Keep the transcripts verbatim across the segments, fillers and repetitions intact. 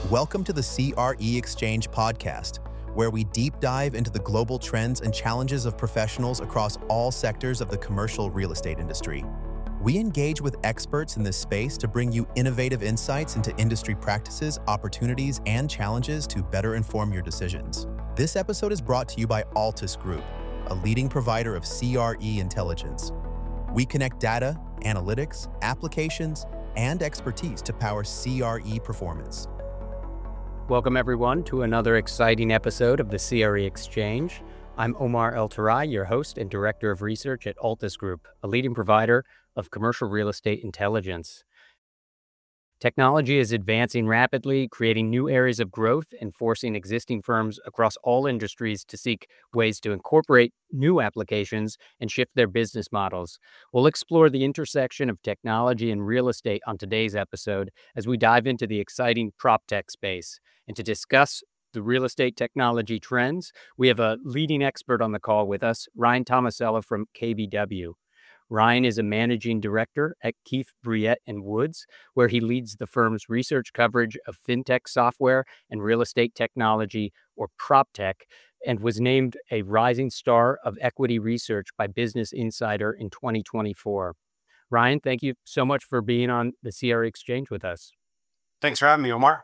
Welcome to the C R E Exchange podcast, where we deep dive into the global trends and challenges of professionals across all sectors of the commercial real estate industry. We engage with experts in this space to bring you innovative insights into industry practices, opportunities, and challenges to better inform your decisions. This episode is brought to you by Altus Group, a leading provider of C R E intelligence. We connect data, analytics, applications, and expertise to power C R E performance. Welcome, everyone, to another exciting episode of the C R E Exchange. I'm Omar El-Tarai, your host and Director of Research at Altus Group, a leading provider of commercial real estate intelligence. Technology is advancing rapidly, creating new areas of growth and forcing existing firms across all industries to seek ways to incorporate new applications and shift their business models. We'll explore the intersection of technology and real estate on today's episode as we dive into the exciting PropTech space. And to discuss the real estate technology trends, we have a leading expert on the call with us, Ryan Tomasello from K B W. Ryan is a managing director at Keefe, Bruyette and Woods, where he leads the firm's research coverage of fintech software and real estate technology, or PropTech, and was named a rising star of equity research by Business Insider in twenty twenty-four. Ryan, thank you so much for being on the C R E Exchange with us. Thanks for having me, Omar.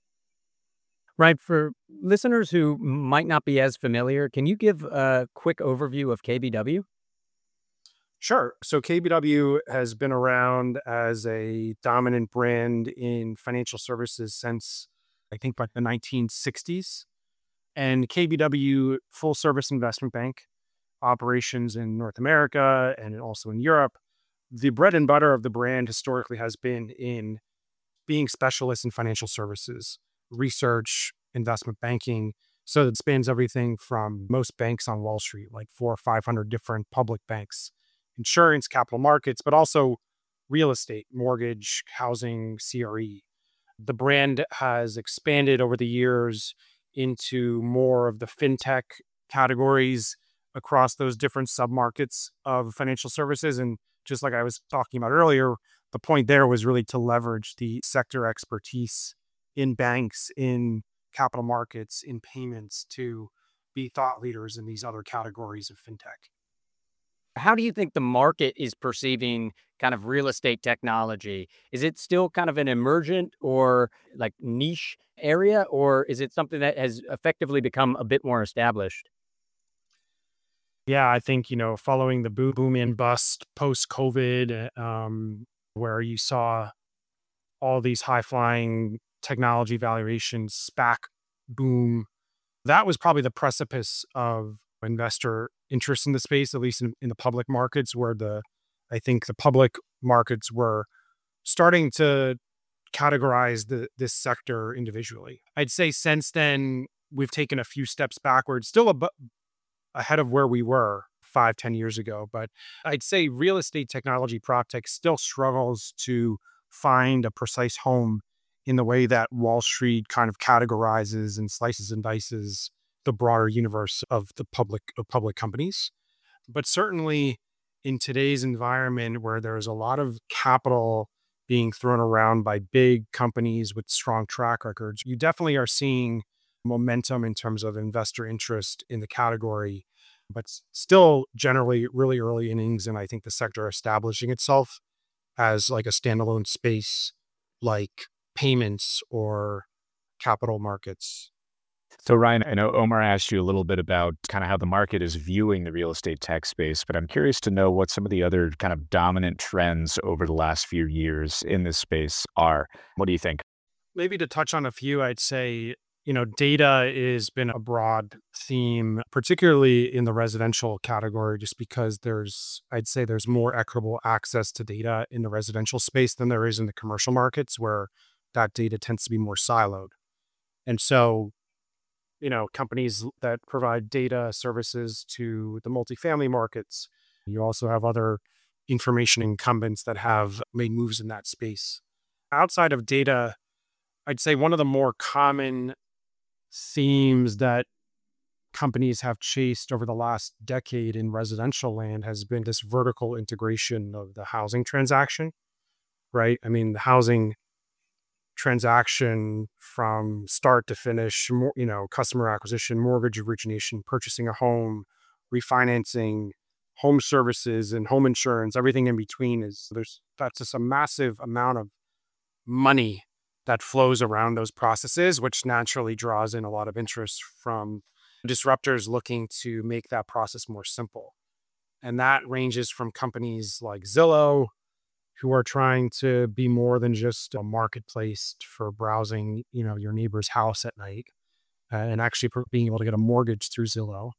Ryan, for listeners who might not be as familiar, can you give a quick overview of K B W? Sure. So K B W has been around as a dominant brand in financial services since, I think, by the nineteen sixties. And K B W, full service investment bank, operations in North America and also in Europe. The bread and butter of the brand historically has been in being specialists in financial services, research, investment banking. So it spans everything from most banks on Wall Street, like four or five hundred different public banks, insurance, capital markets, but also real estate, mortgage, housing, C R E. The brand has expanded over the years into more of the fintech categories across those different submarkets of financial services. And just like I was talking about earlier, the point there was really to leverage the sector expertise in banks, in capital markets, in payments to be thought leaders in these other categories of fintech. How do you think the market is perceiving kind of real estate technology? Is it still kind of an emergent or like niche area, or is it something that has effectively become a bit more established? Yeah, I think, you know, following the boom, boom and bust post-COVID, um, where you saw all these high-flying technology valuations, SPAC boom, that was probably the precipice of investor interest in the space, at least in, in the public markets, where the, I think the public markets were starting to categorize the this sector individually. I'd say since then, we've taken a few steps backwards, still ab- ahead of where we were five, ten years ago. But I'd say real estate technology PropTech still struggles to find a precise home in the way that Wall Street kind of categorizes and slices and dices the broader universe of the public of public companies. But certainly in today's environment where there's a lot of capital being thrown around by big companies with strong track records, you definitely are seeing momentum in terms of investor interest in the category, but still generally really early innings. And I think the sector establishing itself as like a standalone space like payments or capital markets. So Ryan, I know Omar asked you a little bit about kind of how the market is viewing the real estate tech space, but I'm curious to know what some of the other kind of dominant trends over the last few years in this space are. What do you think? Maybe to touch on a few, I'd say, you know, data has been a broad theme, particularly in the residential category, just because there's, I'd say there's more equitable access to data in the residential space than there is in the commercial markets, where that data tends to be more siloed. And so, you know, companies that provide data services to the multifamily markets. You also have other information incumbents that have made moves in that space. Outside of data, I'd say one of the more common themes that companies have chased over the last decade in residential land has been this vertical integration of the housing transaction, right? I mean, the housing transaction from start to finish, more, you know, customer acquisition, mortgage origination, purchasing a home, refinancing, home services and home insurance, everything in between is there's that's just a massive amount of money that flows around those processes, which naturally draws in a lot of interest from disruptors looking to make that process more simple. And that ranges from companies like Zillow, who are trying to be more than just a marketplace for browsing, you know, your neighbor's house at night, uh, and actually pr- being able to get a mortgage through Zillow.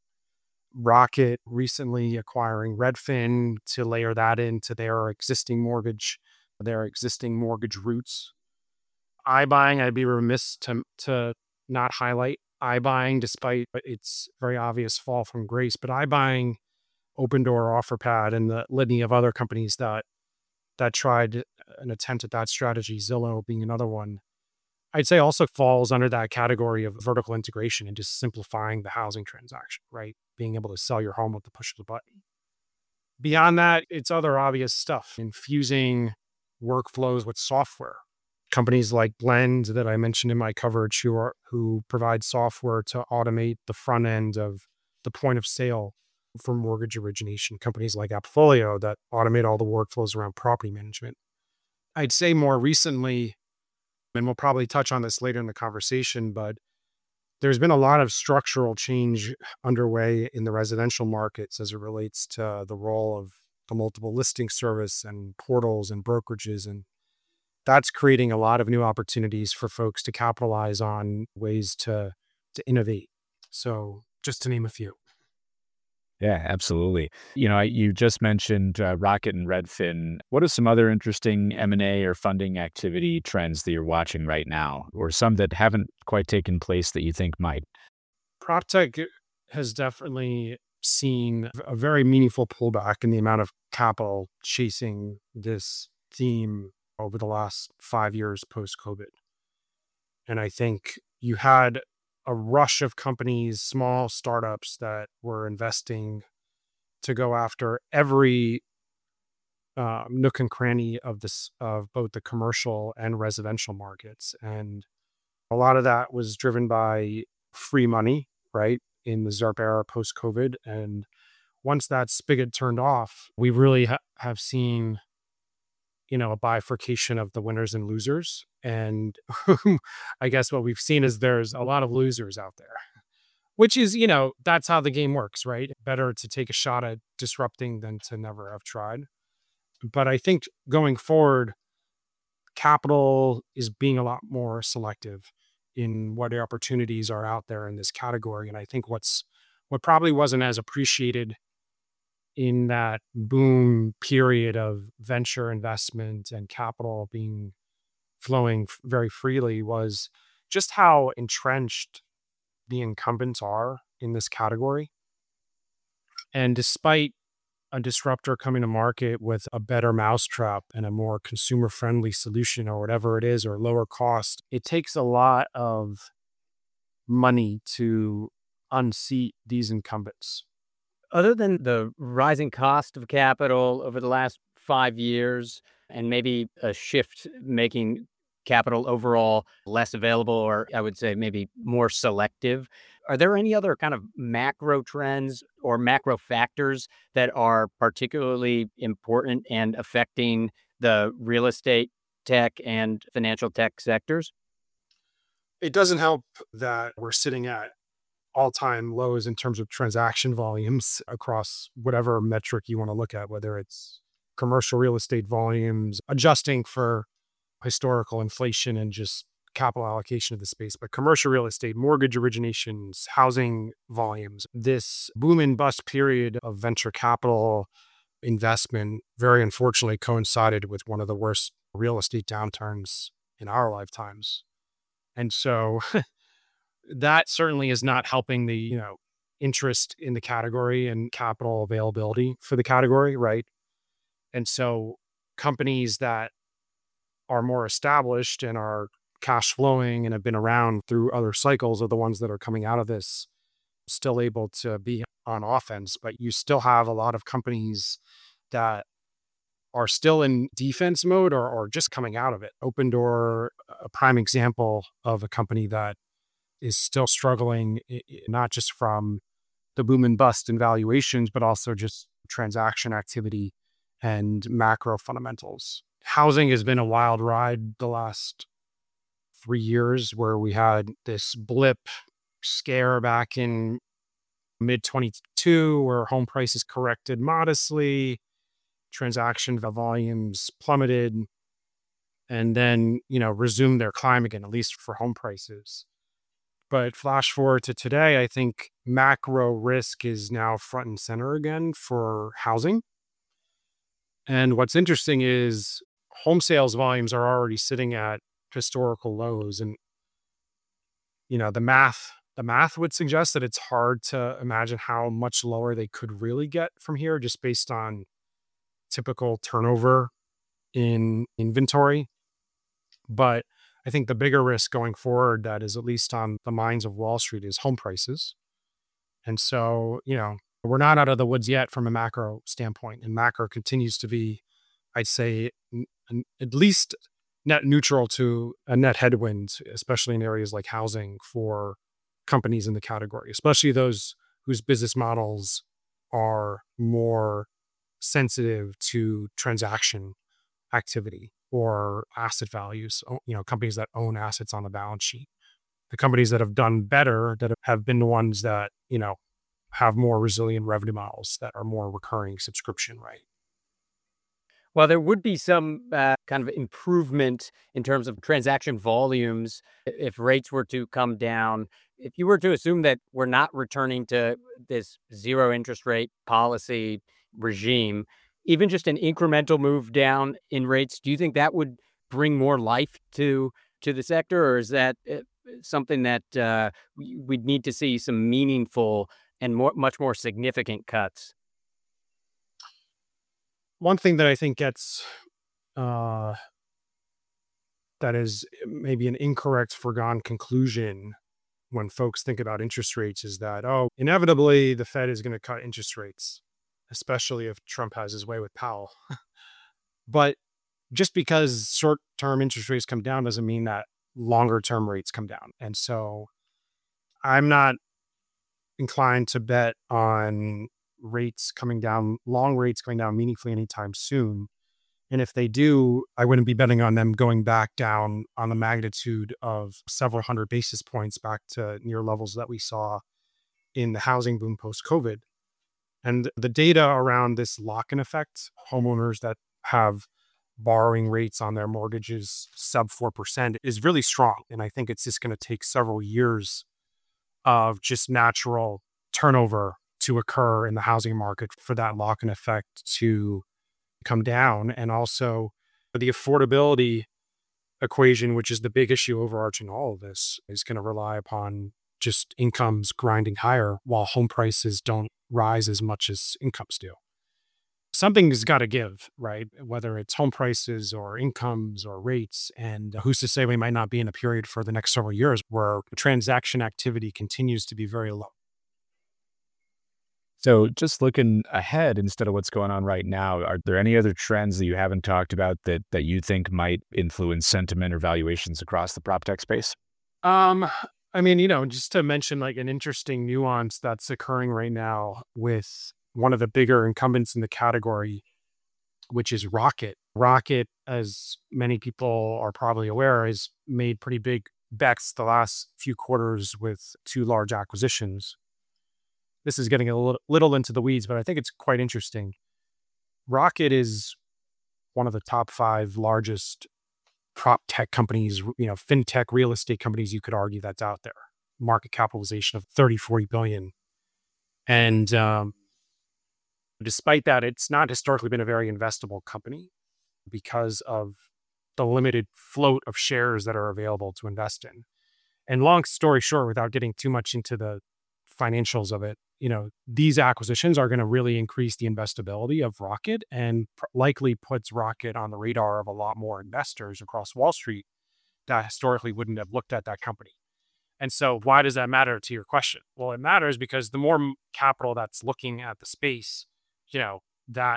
Rocket recently acquiring Redfin to layer that into their existing mortgage, their existing mortgage routes. iBuying, I'd be remiss to to not highlight iBuying, despite its very obvious fall from grace. But iBuying, Opendoor, OfferPad, and the litany of other companies that that tried an attempt at that strategy, Zillow being another one, I'd say also falls under that category of vertical integration and just simplifying the housing transaction, right? Being able to sell your home with the push of the button. Beyond that, it's other obvious stuff, infusing workflows with software. Companies like Blend that I mentioned in my coverage who are who provide software to automate the front end of the point of sale for mortgage origination. Companies like Appfolio that automate all the workflows around property management. I'd say more recently, and we'll probably touch on this later in the conversation, but there's been a lot of structural change underway in the residential markets as it relates to the role of the multiple listing service and portals and brokerages. And that's creating a lot of new opportunities for folks to capitalize on ways to, to innovate. So just to name a few. Yeah, absolutely. You know, I- you just mentioned uh, Rocket and Redfin. What are some other interesting M and A or funding activity trends that you're watching right now, or some that haven't quite taken place that you think might? PropTech has definitely seen a very meaningful pullback in the amount of capital chasing this theme over the last five years post-COVID. And I think you had a rush of companies, small startups that were investing to go after every uh, nook and cranny of this of both the commercial and residential markets, and a lot of that was driven by free money, right, in the ZERP era post COVID. And once that spigot turned off, we really ha- have seen, you know, a bifurcation of the winners and losers. And I guess what we've seen is there's a lot of losers out there, which is, you know, that's how the game works, right? Better to take a shot at disrupting than to never have tried. But I think going forward, capital is being a lot more selective in what opportunities are out there in this category. And I think what's what probably wasn't as appreciated in that boom period of venture investment and capital being flowing f- very freely was just how entrenched the incumbents are in this category. And despite a disruptor coming to market with a better mousetrap and a more consumer friendly solution or whatever it is, or lower cost, it takes a lot of money to unseat these incumbents. Other than the rising cost of capital over the last five years and maybe a shift making capital overall less available, or I would say maybe more selective, are there any other kind of macro trends or macro factors that are particularly important and affecting the real estate tech and financial tech sectors? It doesn't help that we're sitting at all-time lows in terms of transaction volumes across whatever metric you want to look at, whether it's commercial real estate volumes, adjusting for historical inflation and just capital allocation of the space, but commercial real estate, mortgage originations, housing volumes. This boom and bust period of venture capital investment very unfortunately coincided with one of the worst real estate downturns in our lifetimes. And so that certainly is not helping the, you know, interest in the category and capital availability for the category, right? And so companies that are more established and are cash flowing and have been around through other cycles are the ones that are coming out of this still able to be on offense. But you still have a lot of companies that are still in defense mode or, or just coming out of it. Opendoor, a prime example of a company that is still struggling, not just from the boom and bust in valuations, but also just transaction activity and macro fundamentals. Housing has been a wild ride the last three years where we had this blip scare back in mid twenty-two where home prices corrected modestly, transaction volumes plummeted, and then, you know, resumed their climb again, at least for home prices. But flash forward to today, I think macro risk is now front and center again for housing. And what's interesting is home sales volumes are already sitting at historical lows. And, you know, the math, the math would suggest that it's hard to imagine how much lower they could really get from here, just based on typical turnover in inventory. But I think the bigger risk going forward that is at least on the minds of Wall Street is home prices. And so, you know, we're not out of the woods yet from a macro standpoint, and macro continues to be, I'd say, n- n- at least net neutral to a net headwind, especially in areas like housing for companies in the category, especially those whose business models are more sensitive to transaction activity or asset values, o- you know, companies that own assets on the balance sheet. The companies that have done better, that have been the ones that, you know, have more resilient revenue models that are more recurring subscription, right? Well, there would be some uh, kind of improvement in terms of transaction volumes i- if rates were to come down. If you were to assume that we're not returning to this zero interest rate policy regime, even just an incremental move down in rates, do you think that would bring more life to to the sector, or is that uh, something that uh, we- we'd need to see some meaningful and more, much more significant cuts? One thing that I think gets uh, that is maybe an incorrect foregone conclusion when folks think about interest rates is that, oh, inevitably the Fed is going to cut interest rates, especially if Trump has his way with Powell. But just because short term interest rates come down doesn't mean that longer term rates come down. And so I'm not inclined to bet on rates coming down, long rates going down meaningfully anytime soon. And if they do, I wouldn't be betting on them going back down on the magnitude of several hundred basis points back to near levels that we saw in the housing boom post COVID. And the data around this lock-in effect, homeowners that have borrowing rates on their mortgages sub four percent, is really strong. And I think it's just going to take several years of just natural turnover to occur in the housing market for that lock-in effect to come down. And also the affordability equation, which is the big issue overarching all of this, is going to rely upon just incomes grinding higher while home prices don't rise as much as incomes do. Something's got to give, right? Whether it's home prices or incomes or rates. And who's to say we might not be in a period for the next several years where transaction activity continues to be very low. So just looking ahead instead of what's going on right now, are there any other trends that you haven't talked about that that you think might influence sentiment or valuations across the prop tech space? Um, I mean, you know, just to mention like an interesting nuance that's occurring right now with one of the bigger incumbents in the category, which is Rocket. Rocket, as many people are probably aware, has made pretty big bets the last few quarters with two large acquisitions. This is getting a little, little into the weeds, but I think it's quite interesting. Rocket is one of the top five largest prop tech companies, you know, fintech real estate companies, you could argue, that's out there. Market capitalization of thirty, forty billion. And um, despite that, it's not historically been a very investable company because of the limited float of shares that are available to invest in. And long story short, without getting too much into the financials of it, you know, these acquisitions are going to really increase the investability of Rocket and pr- likely puts Rocket on the radar of a lot more investors across Wall Street that historically wouldn't have looked at that company. And so why does that matter to your question? Well, it matters because the more m- capital that's looking at the space, you know, that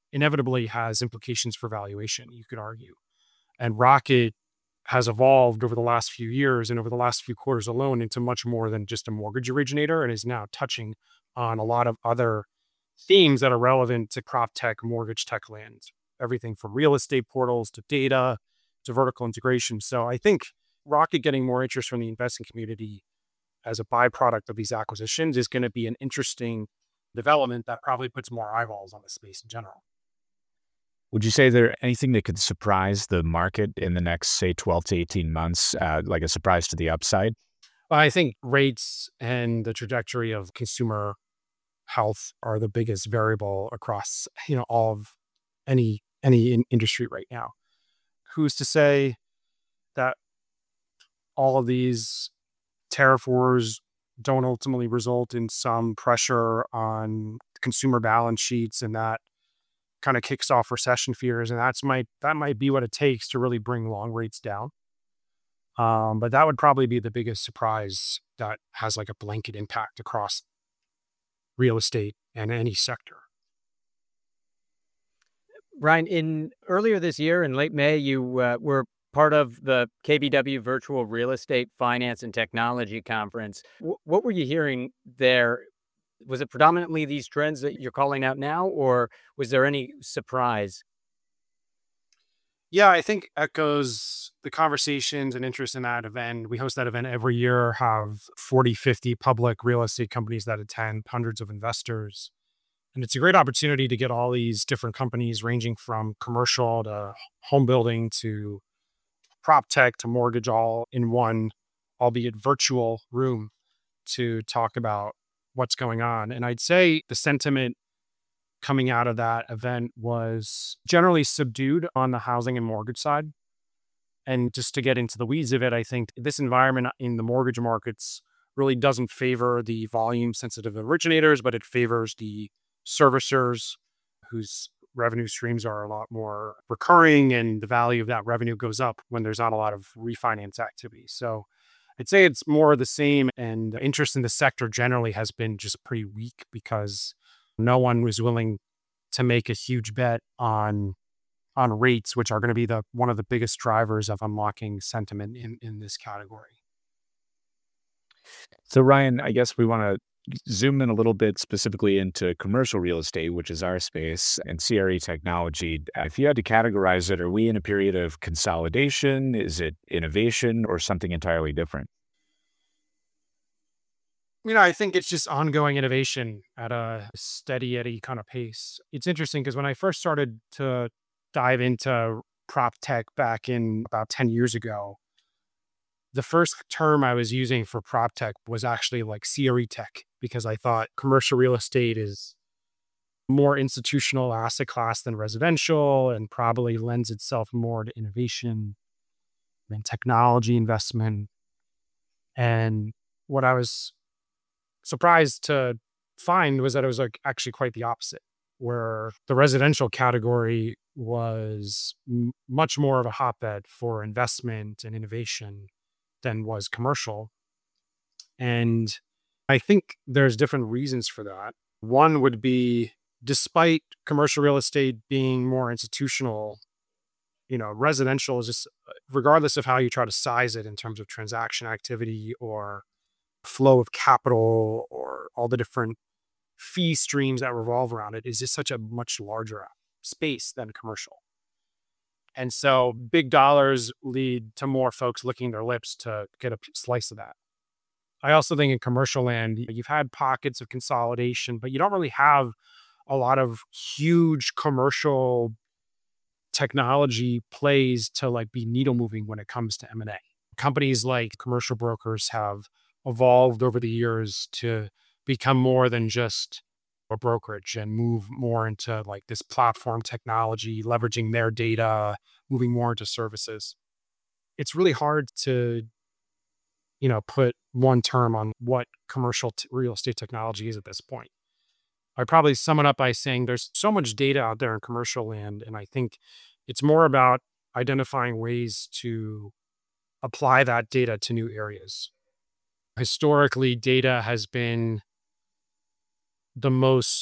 inevitably has implications for valuation, you could argue. And Rocket has evolved over the last few years and over the last few quarters alone into much more than just a mortgage originator, and is now touching on a lot of other themes that are relevant to prop tech, mortgage tech land. Everything from real estate portals to data to vertical integration. So I think Rocket getting more interest from the investing community as a byproduct of these acquisitions is going to be an interesting development that probably puts more eyeballs on the space in general. Would you say there anything that could surprise the market in the next, say, twelve to eighteen months, uh, like a surprise to the upside? Well, I think rates and the trajectory of consumer health are the biggest variable across, you know, all of any any in industry right now. Who's to say that all of these tariff wars don't ultimately result in some pressure on consumer balance sheets, and that kind of kicks off recession fears, and that's might that might be what it takes to really bring long rates down. Um, but that would probably be the biggest surprise that has like a blanket impact across real estate and any sector. Ryan, in earlier this year, in late May, you uh, were part of the K B W Virtual Real Estate Finance and Technology Conference. W- what were you hearing there? Was it predominantly these trends that you're calling out now, or was there any surprise? Yeah, I think echoes the conversations and interest in that event. We host that event every year, have forty, fifty public real estate companies that attend, hundreds of investors. And it's a great opportunity to get all these different companies ranging from commercial to home building to prop tech to mortgage all in one, albeit virtual room to talk about what's going on. And I'd say the sentiment coming out of that event was generally subdued on the housing and mortgage side. And just to get into the weeds of it, I think this environment in the mortgage markets really doesn't favor the volume sensitive originators, but it favors the servicers whose revenue streams are a lot more recurring, and the value of that revenue goes up when there's not a lot of refinance activity. So I'd say it's more of the same, and interest in the sector generally has been just pretty weak because no one was willing to make a huge bet on on rates, which are going to be the one of the biggest drivers of unlocking sentiment in, in this category. So, Ryan, I guess we want to zoom in a little bit specifically into commercial real estate, which is our space, and C R E technology. If you had to categorize it, are we in a period of consolidation? Is it innovation or something entirely different? You know, I think it's just ongoing innovation at a steady Eddie kind of pace. It's interesting because when I first started to dive into prop tech back in about ten years ago, the first term I was using for prop tech was actually like C R E tech, because I thought commercial real estate is more institutional asset class than residential and probably lends itself more to innovation and technology investment. And what I was surprised to find was that it was like actually quite the opposite, where the residential category was m- much more of a hotbed for investment and innovation than was commercial. And I think there's different reasons for that. One would be, despite commercial real estate being more institutional, you know, residential is just, regardless of how you try to size it in terms of transaction activity or flow of capital or all the different fee streams that revolve around it, is just such a much larger space than commercial. And so big dollars lead to more folks licking their lips to get a p- slice of that. I also think in commercial land, you've had pockets of consolidation, but you don't really have a lot of huge commercial technology plays to like be needle moving when it comes to M and A. Companies like commercial brokers have evolved over the years to become more than just a brokerage and move more into like this platform technology, leveraging their data, moving more into services. It's really hard to, you know, put one term on what commercial t- real estate technology is at this point. I'd probably sum it up by saying there's so much data out there in commercial land, and I think it's more about identifying ways to apply that data to new areas. Historically, data has been the most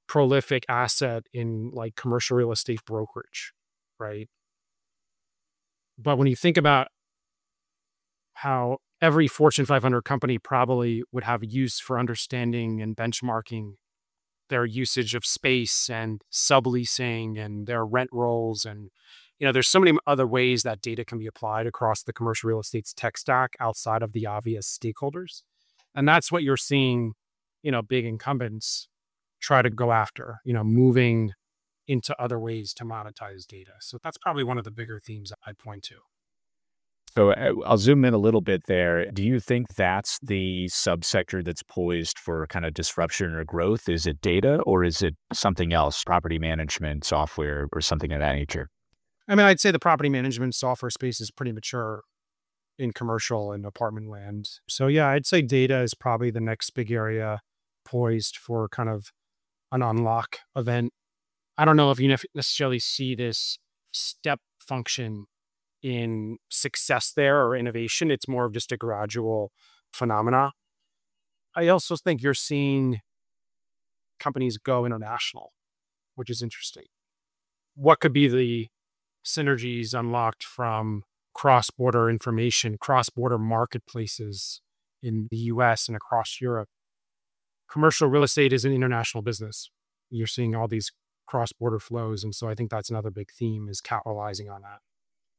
prolific asset in like commercial real estate brokerage, right? But when you think about how every Fortune five hundred company probably would have use for understanding and benchmarking their usage of space and subleasing and their rent rolls. And, you know, there's so many other ways that data can be applied across the commercial real estate's tech stack outside of the obvious stakeholders. And that's what you're seeing, you know, big incumbents try to go after, you know, moving into other ways to monetize data. So that's probably one of the bigger themes I'd point to. So uh, I'll zoom in a little bit there. Do you think that's the subsector that's poised for kind of disruption or growth? Is it data or is it something else, property management, software, or something of that nature? I mean, I'd say the property management software space is pretty mature in commercial and apartment land. So yeah, I'd say data is probably the next big area poised for kind of an unlock event. I don't know if you necessarily see this step function in success there or innovation. It's more of just a gradual phenomena. I also think you're seeing companies go international, which is interesting. What could be the synergies unlocked from cross-border information, cross-border marketplaces in the U S and across Europe? Commercial real estate is an international business. You're seeing all these cross-border flows. And so I think that's another big theme, is capitalizing on that.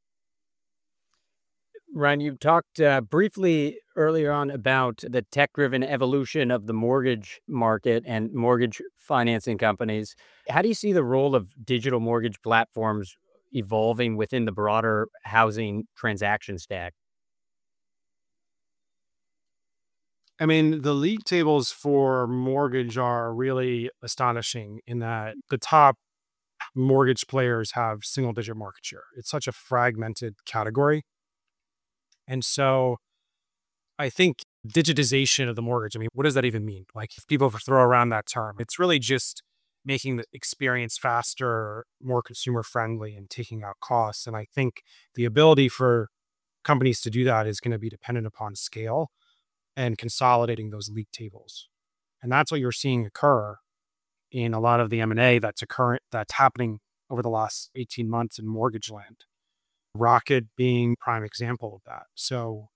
Ryan, you talked uh, briefly earlier on about the tech-driven evolution of the mortgage market and mortgage financing companies. How do you see the role of digital mortgage platforms evolving within the broader housing transaction stack? I mean, the league tables for mortgage are really astonishing in that the top mortgage players have single-digit market share. It's such a fragmented category. And so I think digitization of the mortgage, I mean, what does that even mean? Like, if people throw around that term, it's really just making the experience faster, more consumer friendly, and taking out costs. And I think the ability for companies to do that is going to be dependent upon scale and consolidating those league tables. And that's what you're seeing occur in a lot of the M and A that's occurring, that's happening over the last eighteen months in mortgage land. Rocket being prime example of that. So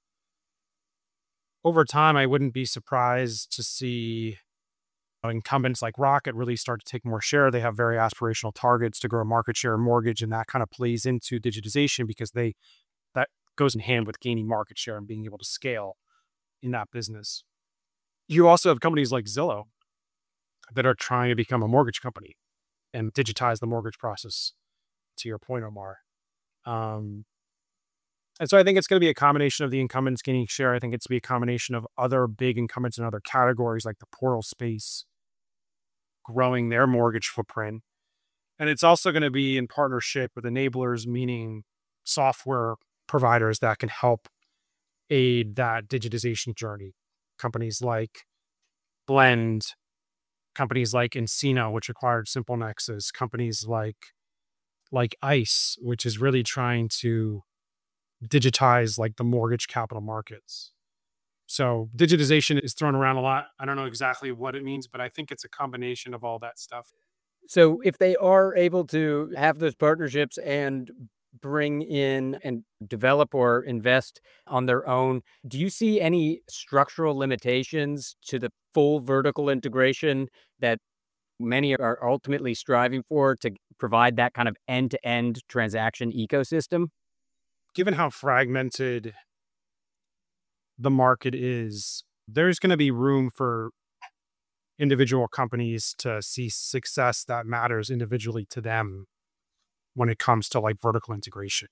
over time, I wouldn't be surprised to see incumbents like Rocket really start to take more share. They have very aspirational targets to grow market share in mortgage, and that kind of plays into digitization because they that goes in hand with gaining market share and being able to scale in that business. You also have companies like Zillow that are trying to become a mortgage company and digitize the mortgage process, to your point, Omar. Um, and so I think it's going to be a combination of the incumbents gaining share. I think it's going to be a combination of other big incumbents in other categories like the portal space growing their mortgage footprint. And it's also going to be in partnership with enablers, meaning software providers that can help aid that digitization journey. Companies like Blend, companies like nCino, which acquired SimpleNexus, companies like like ICE, which is really trying to digitize like the mortgage capital markets. So digitization is thrown around a lot. I don't know exactly what it means, but I think it's a combination of all that stuff. So if they are able to have those partnerships and bring in and develop or invest on their own, do you see any structural limitations to the full vertical integration that many are ultimately striving for to provide that kind of end-to-end transaction ecosystem? Given how fragmented the market is, there's going to be room for individual companies to see success that matters individually to them when it comes to like vertical integration.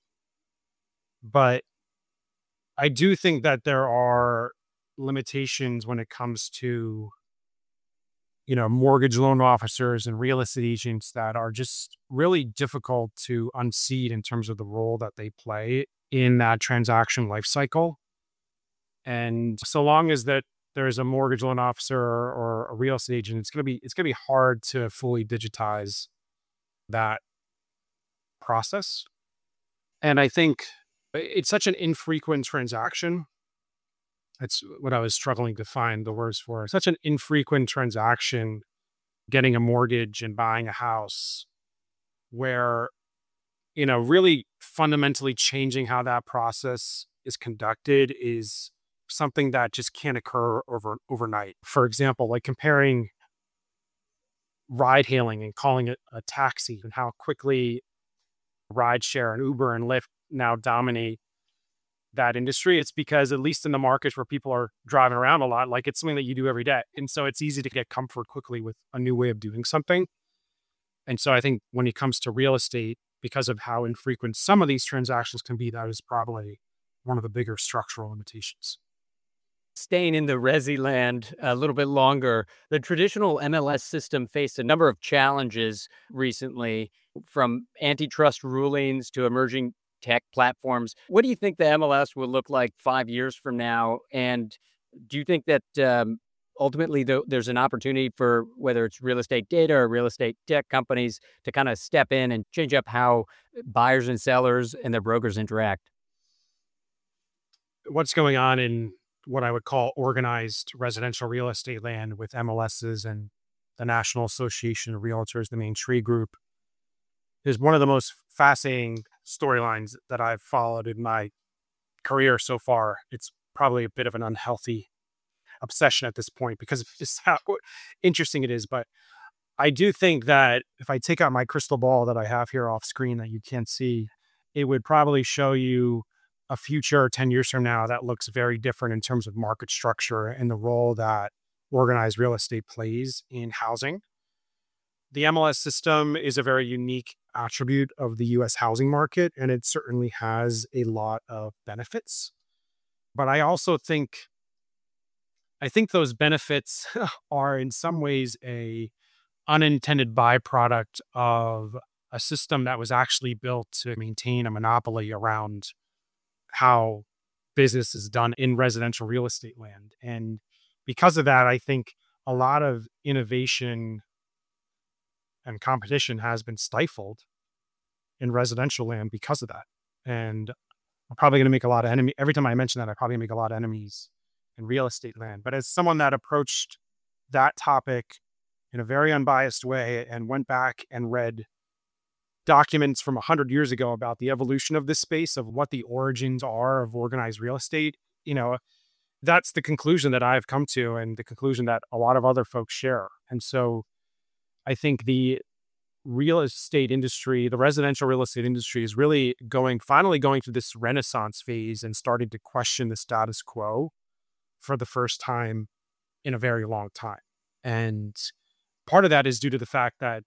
But I do think that there are limitations when it comes to, you know, mortgage loan officers and real estate agents that are just really difficult to unseat in terms of the role that they play in that transaction life cycle. And so long as that there's a mortgage loan officer or a real estate agent, it's going to be it's going to be hard to fully digitize that process. And I think it's such an infrequent transaction. That's what I was struggling to find the words for. Such an infrequent transaction getting a mortgage and buying a house, where, you know, really fundamentally changing how that process is conducted is something that just can't occur over overnight. For example, like comparing ride hailing and calling it a taxi and how quickly rideshare and Uber and Lyft now dominate that industry. It's because, at least in the markets where people are driving around a lot, like it's something that you do every day. And so it's easy to get comfort quickly with a new way of doing something. And so I think when it comes to real estate, because of how infrequent some of these transactions can be, that is probably one of the bigger structural limitations. Staying in the resi land a little bit longer, the traditional M L S system faced a number of challenges recently, from antitrust rulings to emerging tech platforms. What do you think the M L S will look like five years from now? And do you think that um, ultimately th- there's an opportunity for, whether it's real estate data or real estate tech companies, to kind of step in and change up how buyers and sellers and their brokers interact? What's going on in what I would call organized residential real estate land with M L Ss and the National Association of Realtors, the Main Tree Group, is one of the most fascinating storylines that I've followed in my career so far. It's probably a bit of an unhealthy obsession at this point because of just how interesting it is. But I do think that if I take out my crystal ball that I have here off screen that you can't see, it would probably show you a future ten years from now that looks very different in terms of market structure and the role that organized real estate plays in housing. The M L S system is a very unique attribute of the U S housing market, and it certainly has a lot of benefits. But I also think, I think those benefits are in some ways a unintended byproduct of a system that was actually built to maintain a monopoly around how business is done in residential real estate land. And because of that, I think a lot of innovation and competition has been stifled in residential land because of that. And I'm probably going to make a lot of enemies. Every time I mention that, I probably make a lot of enemies in real estate land. But as someone that approached that topic in a very unbiased way and went back and read documents from one hundred years ago about the evolution of this space, of what the origins are of organized real estate, you know, that's the conclusion that I've come to, and the conclusion that a lot of other folks share. And so I think the real estate industry, the residential real estate industry, is really going, finally going through this renaissance phase and starting to question the status quo for the first time in a very long time. And part of that is due to the fact that,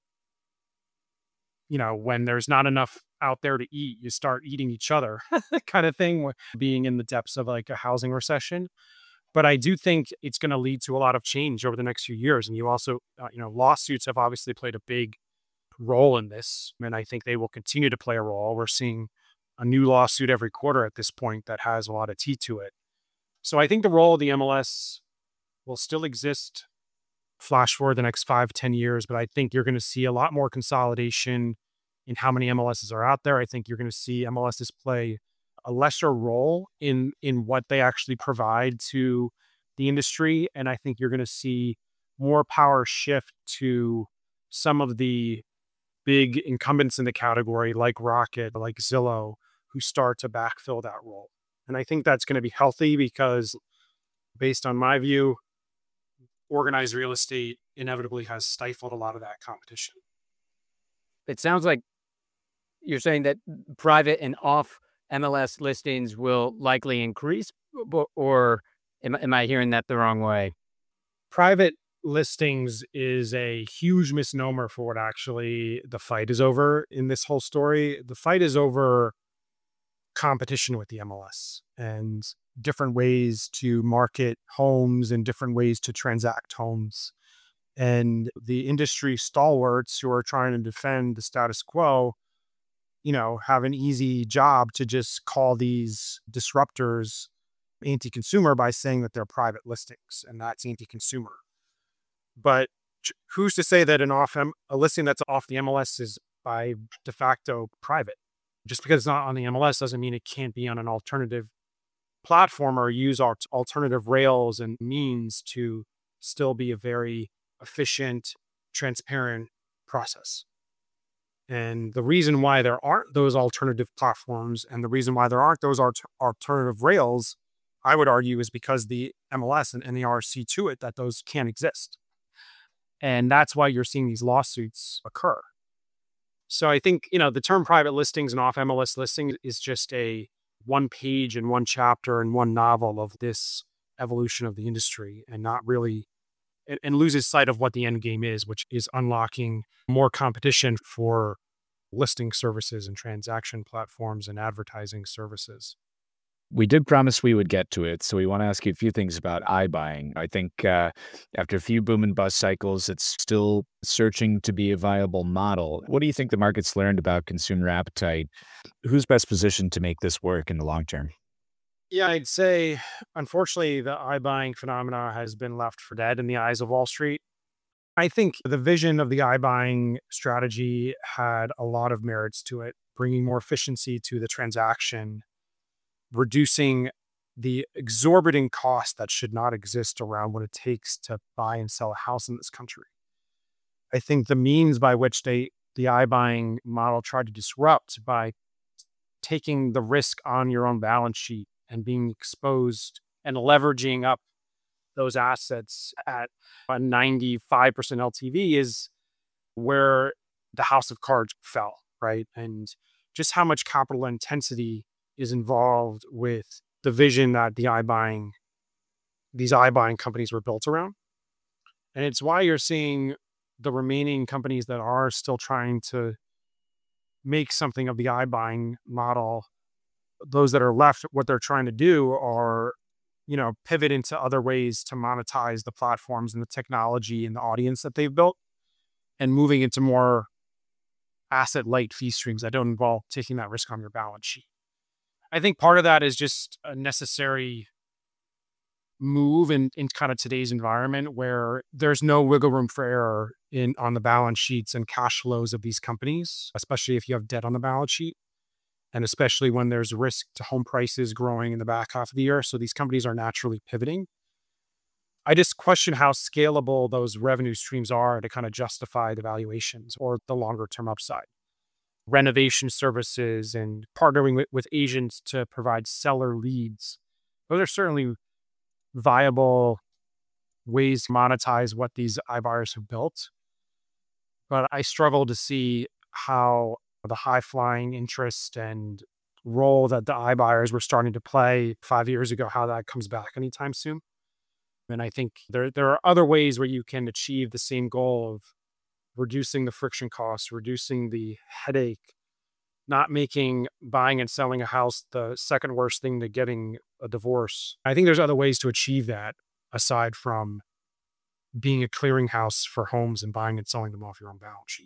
you know, when there's not enough out there to eat, you start eating each other kind of thing, being in the depths of like a housing recession. But I do think it's going to lead to a lot of change over the next few years. And you also, uh, you know, lawsuits have obviously played a big role in this. And I think they will continue to play a role. We're seeing a new lawsuit every quarter at this point that has a lot of teeth to it. So I think the role of the M L S will still exist, flash forward the next five, ten years. But I think you're going to see a lot more consolidation in how many M L Ss are out there. I think you're going to see M L Ss play a lesser role in in what they actually provide to the industry. And I think you're going to see more power shift to some of the big incumbents in the category, like Rocket, like Zillow, who start to backfill that role. And I think that's going to be healthy because, based on my view, organized real estate inevitably has stifled a lot of that competition. It sounds like you're saying that private and off M L S listings will likely increase, or am, am I hearing that the wrong way? Private listings is a huge misnomer for what actually the fight is over in this whole story. The fight is over competition with the M L S and different ways to market homes and different ways to transact homes. And the industry stalwarts who are trying to defend the status quo, you know, have an easy job to just call these disruptors anti-consumer by saying that they're private listings, and that's anti-consumer. But who's to say that an off M- a listing that's off the M L S is by de facto private? Just because it's not on the M L S doesn't mean it can't be on an alternative platform or use our alternative rails and means to still be a very efficient transparent process. And the reason why there aren't those alternative platforms and the reason why there aren't those art- alternative rails, I would argue, is because the M L S and N A R see to it that those can't exist. And that's why you're seeing these lawsuits occur. So I think, you know, the term private listings and off M L S listings is just a one page and one chapter and one novel of this evolution of the industry, and not really, and, and loses sight of what the end game is, which is unlocking more competition for listing services and transaction platforms and advertising services. We did promise we would get to it, so we want to ask you a few things about iBuying. I think uh, after a few boom and bust cycles, it's still searching to be a viable model. What do you think the market's learned about consumer appetite? Who's best positioned to make this work in the long term? Yeah, I'd say, unfortunately, the iBuying phenomena has been left for dead in the eyes of Wall Street. I think the vision of the iBuying strategy had a lot of merits to it, bringing more efficiency to the transaction, reducing the exorbitant cost that should not exist around what it takes to buy and sell a house in this country. I think the means by which they the iBuying model tried to disrupt by taking the risk on your own balance sheet and being exposed and leveraging up those assets at a ninety-five percent L T V is where the house of cards fell, right? And just how much capital intensity is involved with the vision that the iBuying, these iBuying companies were built around. And it's why you're seeing the remaining companies that are still trying to make something of the iBuying model. Those that are left, what they're trying to do are, you know, pivot into other ways to monetize the platforms and the technology and the audience that they've built, and moving into more asset light fee streams that don't involve taking that risk on your balance sheet. I think part of that is just a necessary move in, in kind of today's environment where there's no wiggle room for error in on the balance sheets and cash flows of these companies, especially if you have debt on the balance sheet, and especially when there's risk to home prices growing in the back half of the year. So these companies are naturally pivoting. I just question how scalable those revenue streams are to kind of justify the valuations or the longer term upside. Renovation services and partnering with, with agents to provide seller leads. Those are certainly viable ways to monetize what these iBuyers have built. But I struggle to see how the high flying interest and role that the iBuyers were starting to play five years ago, how that comes back anytime soon. And I think there, there are other ways where you can achieve the same goal of reducing the friction costs, reducing the headache, not making buying and selling a house the second worst thing to getting a divorce. I think there's other ways to achieve that aside from being a clearinghouse for homes and buying and selling them off your own balance sheet.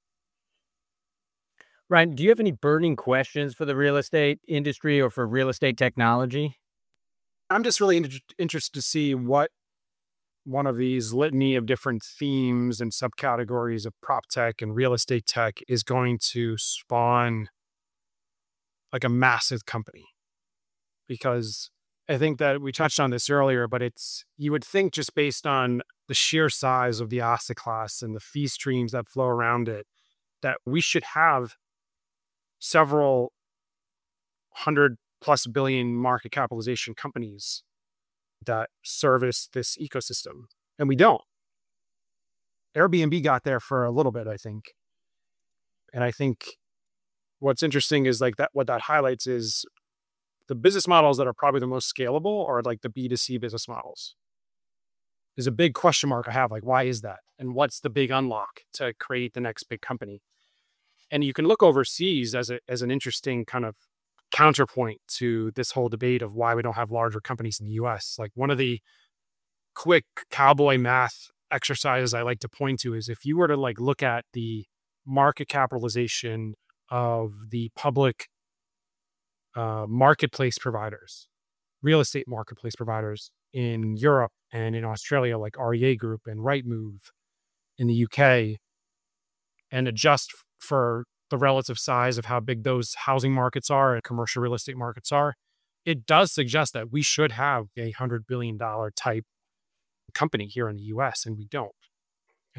Ryan, do you have any burning questions for the real estate industry or for real estate technology? I'm just really in- interested to see what one of these litany of different themes and subcategories of prop tech and real estate tech is going to spawn like a massive company. Because I think that we touched on this earlier, but it's, you would think just based on the sheer size of the asset class and the fee streams that flow around it, that we should have several hundred plus billion market capitalization companies that service this ecosystem. And we don't. Airbnb got there for a little bit, I think. And I think what's interesting is like that, what that highlights is the business models that are probably the most scalable are like the B two C business models. There's a big question mark I have, like, why is that? And what's the big unlock to create the next big company? And you can look overseas as a, as an interesting kind of counterpoint to this whole debate of why we don't have larger companies in the U S. Like one of the quick cowboy math exercises I like to point to is if you were to like look at the market capitalization of the public uh, marketplace providers, real estate marketplace providers in Europe and in Australia, like R E A Group and Rightmove in the U K, and adjust for the relative size of how big those housing markets are and commercial real estate markets are, it does suggest that we should have a one hundred billion dollars type company here in the U S, and we don't. And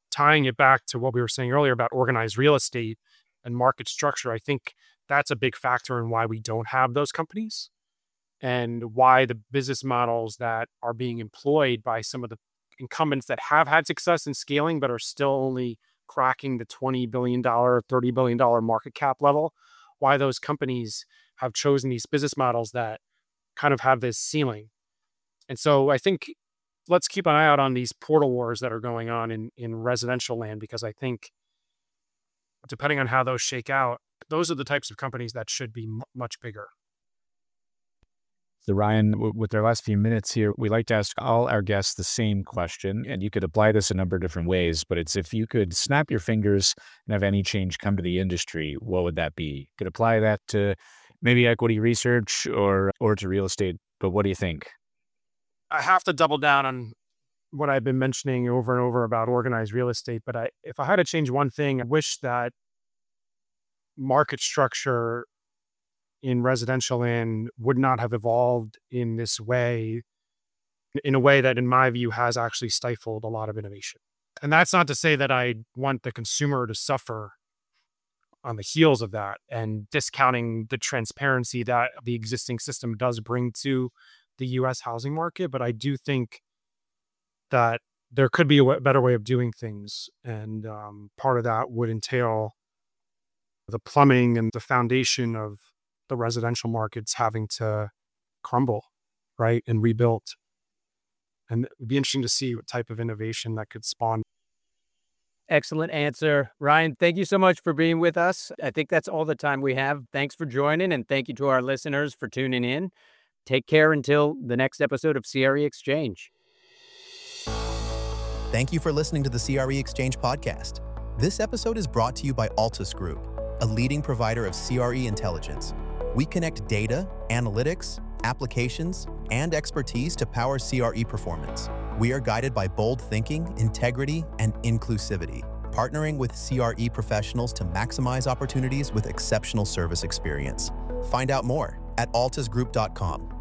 tying it back to what we were saying earlier about organized real estate and market structure, I think that's a big factor in why we don't have those companies and why the business models that are being employed by some of the incumbents that have had success in scaling but are still only cracking the twenty billion dollars, thirty billion dollars market cap level, why those companies have chosen these business models that kind of have this ceiling. And so I think let's keep an eye out on these portal wars that are going on in, in residential land, because I think depending on how those shake out, those are the types of companies that should be m- much bigger. So Ryan, w- with our last few minutes here, we like to ask all our guests the same question, and you could apply this a number of different ways, but it's if you could snap your fingers and have any change come to the industry, what would that be? You could apply that to maybe equity research or or to real estate, but what do you think? I have to double down on what I've been mentioning over and over about organized real estate, but I, if I had to change one thing, I wish that market structure in residential land would not have evolved in this way, in a way that, in my view, has actually stifled a lot of innovation. And that's not to say that I want the consumer to suffer on the heels of that and discounting the transparency that the existing system does bring to the U S housing market. But I do think that there could be a w- better way of doing things. And um, part of that would entail the plumbing and the foundation of the residential markets having to crumble, right, and rebuild. And it would be interesting to see what type of innovation that could spawn. Excellent answer. Ryan, thank you so much for being with us. I think that's all the time we have. Thanks for joining, and thank you to our listeners for tuning in. Take care until the next episode of C R E Exchange. Thank you for listening to the C R E Exchange podcast. This episode is brought to you by Altus Group, a leading provider of C R E intelligence. We connect data, analytics, applications, and expertise to power C R E performance. We are guided by bold thinking, integrity, and inclusivity, partnering with C R E professionals to maximize opportunities with exceptional service experience. Find out more at altus group dot com.